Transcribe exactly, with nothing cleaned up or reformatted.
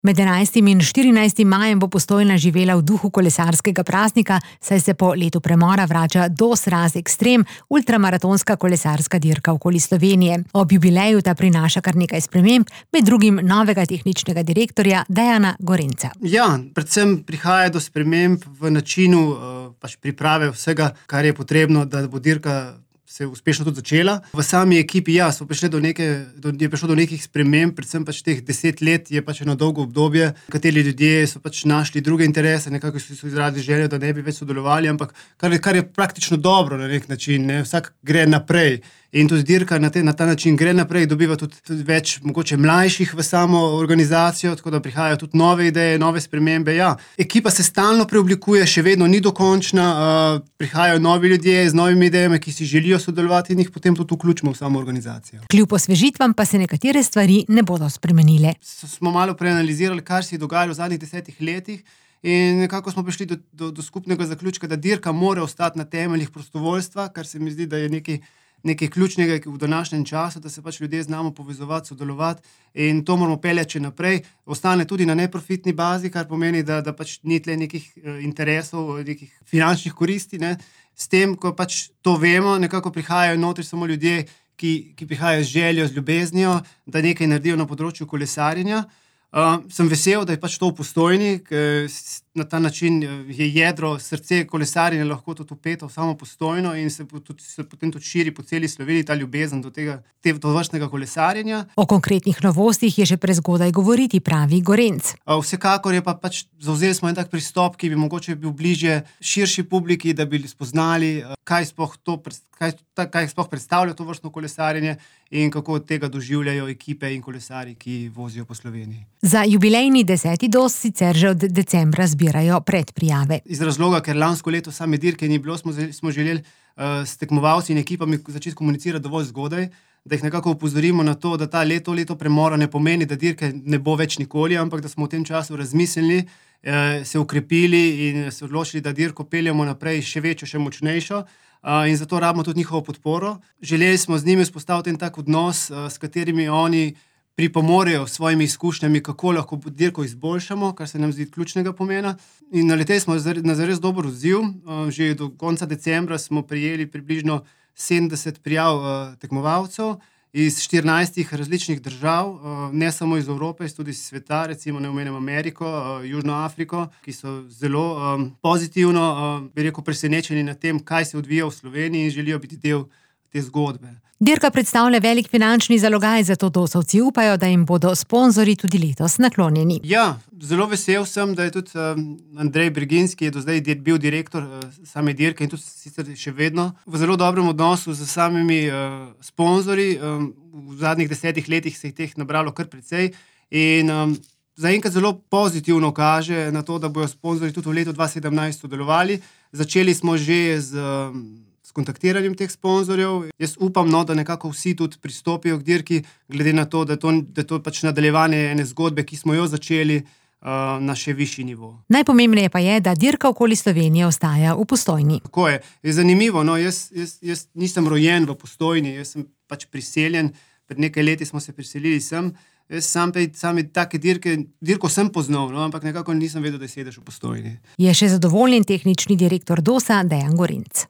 Med enajstim in štirinajstim majem bo Postojna živela v duhu kolesarskega praznika, saj se po letu premora vrača Dos Raz Extreme, ultramaratonska kolesarska dirka okoli Slovenije. Ob jubileju ta prinaša kar nekaj sprememb, med drugim novega tehničnega direktorja Dejana Gorenca. Ja, predvsem prihaja do sprememb v načinu pač priprave vsega, kar je potrebno, da bo dirka se uspešno tudi začela. V sami ekipi, ja, so prišli do neke, do, je prišlo do nekih sprememb, predvsem pač teh deset let je pač eno dolgo obdobje, kateri ljudje so pač našli druge interese, nekako so izrazili željo, da ne bi več sodelovali, ampak kar je, kar je praktično dobro na nek način, ne? Vsak gre naprej. In tudi dirka na, te, na ta način gre naprej, dobiva tudi, tudi več mogoče mlajših v samo organizacijo, tako da prihajajo tudi nove ideje, nove spremembe. Ja, ekipa se stalno preoblikuje, še vedno ni dokončna, uh, prihajajo novi ljudje z novimi idejami, ki si želijo sodelovati in jih potem tudi vključimo v samo organizacijo. Kljub osvežitvam pa se nekatere stvari ne bodo spremenile. Smo malo preanalizirali, kar se je dogajalo v zadnjih desetih letih. In nekako smo prišli do, do, do skupnega zaključka, da dirka mora ostati na temeljih prostovoljstva, kar se mi zdi, da je nekaj nekaj ključnega v današnjem času, da se pač ljudje znamo povezovati, sodelovati in to moramo peljati še naprej. Ostane tudi na neprofitni bazi, kar pomeni, da, da pač ni tle nekih interesov, nekih finančnih koristi. Ne. S tem, ko pač to vemo, nekako prihajajo notri samo ljudje, ki, ki prihajajo z željo, z ljubeznijo, da nekaj naredijo na področju kolesarjenja. Uh, sem vesel, da je pač to v Postojni, ker na ta način je jedro, srce kolesarjenja lahko tudi upeto v samo Postojno in se, tudi, se potem tudi širi po celi Sloveniji ta ljubezen do tega tovrstnega kolesarjenja. O konkretnih novostih je še prezgodaj govoriti, pravi Gorenc. Uh, vsekakor je pa pač zavzeli smo en tak pristop, ki bi mogoče bil bližje širši publiki, da bi spoznali, uh, kaj sploh to, kaj, kaj sploh predstavlja to vrstno kolesarjenje in kako od tega doživljajo ekipe in kolesari, ki vozijo po Sloveniji. Za jubilejni deseti Dos sicer že od decembra zbirajo predprijave. Iz razloga, ker lansko leto same dirke ni bilo, smo, smo želeli uh, s tekmovalci in ekipami začeti komunicirati dovolj zgodaj, da jih nekako opozorimo na to, da ta leto, leto premora ne pomeni, da dirke ne bo več nikoli, ampak da smo v tem času razmislili, uh, se ukrepili in se odločili, da dirko peljemo naprej še večjo, še močnejšo. Uh, in zato rabimo tudi njihovo podporo. Želeli smo z njimi vzpostaviti en tak odnos, uh, s katerimi oni pripomorejo s svojimi izkušnjami, kako lahko dirko izboljšamo, kar se nam zdi ključnega pomena. In naleteli smo na zares dober odziv. Uh, že do konca decembra smo prejeli približno sedemdeset prijav uh, tekmovalcev iz štirinajstih različnih držav, uh, ne samo iz Evrope, tudi iz sveta, recimo ne omenjam Ameriko, uh, Južno Afriko, ki so zelo um, pozitivno, uh, bi rekel, presenečeni nad tem, kaj se odvija v Sloveniji in želijo biti del te zgodbe. Dirka predstavlja velik finančni zalogaj, zato dosovci upajo, da jim bodo sponzorji tudi letos naklonjeni. Ja, zelo vesel sem, da je tudi um, Andrej Berginski, ki je do zdaj bil direktor uh, same dirke in tudi sicer še vedno v zelo dobrem odnosu z samimi uh, sponzorji. Um, v zadnjih desetih letih se je teh nabralo kar precej in um, zaenkrat zelo pozitivno kaže na to, da bojo sponzorji tudi v letu dva tisoč sedemnajst sodelovali. Začeli smo že z um, s kontaktiranjem teh sponzorjev. Jaz upam, no, da nekako vsi tudi pristopijo k dirki, glede na to, da to, da to pač nadaljevanje ene zgodbe, ki smo jo začeli uh, na še višji nivo. Najpomembneje pa je, da dirka okoli Slovenije ostaja v Postojni. Tako je. Je zanimivo, no, jaz, jaz, jaz nisem rojen v Postojni, jaz sem pač priseljen, pred nekaj leti smo se priselili sem. Jaz sam pej, sami take dirke, dirko sem poznal, no, ampak nekako nisem vedel, da je sedež v Postojni. Je še zadovoljen tehnični direktor Dosa Dejan Gorenc.